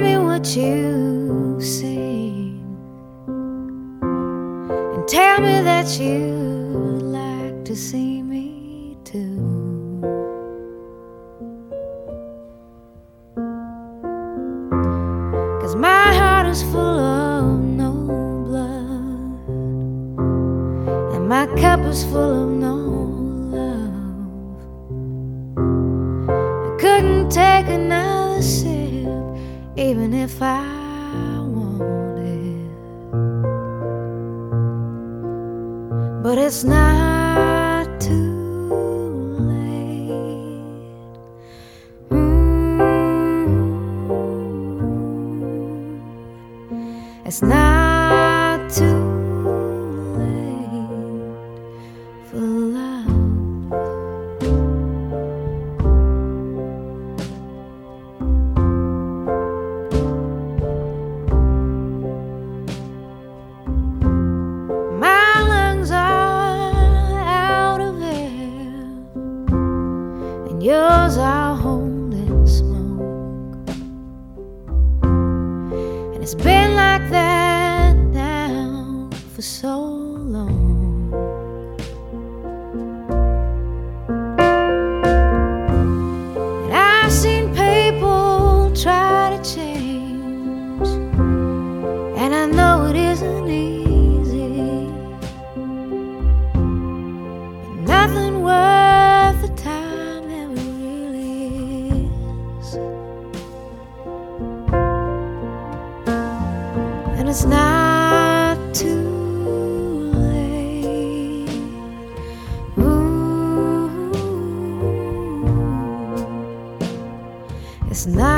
me what you've seen and tell me that you'd like to see me too. Cause my heart is full of no blood, and my cup is full of no love. I couldn't take another sip even if I wanted. But it's not too late. It's not too late for love. My lungs are out of air, and yours are holding smoke. And it's been like that now for so long. And I've seen people try to change, and I know it isn't easy, but nothing worth the time ever really is. And it's not too late. Ooh, it's not